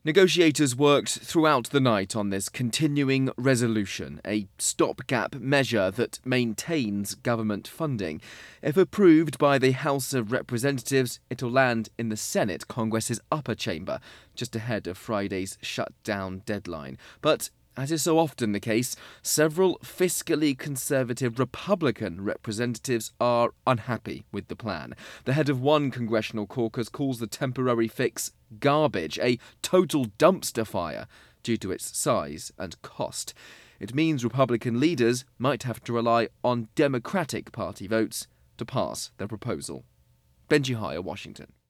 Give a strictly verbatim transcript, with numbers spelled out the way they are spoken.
Negotiators worked throughout the night on this continuing resolution, a stopgap measure that maintains government funding. If approved by the House of Representatives, it'll land in the Senate, Congress's upper chamber, just ahead of Friday's shutdown deadline. But as is so often the case, several fiscally conservative Republican representatives are unhappy with the plan. The head of one congressional caucus calls the temporary fix garbage, a total dumpster fire, due to its size and cost. It means Republican leaders might have to rely on Democratic Party votes to pass their proposal. Benji Hire, Washington.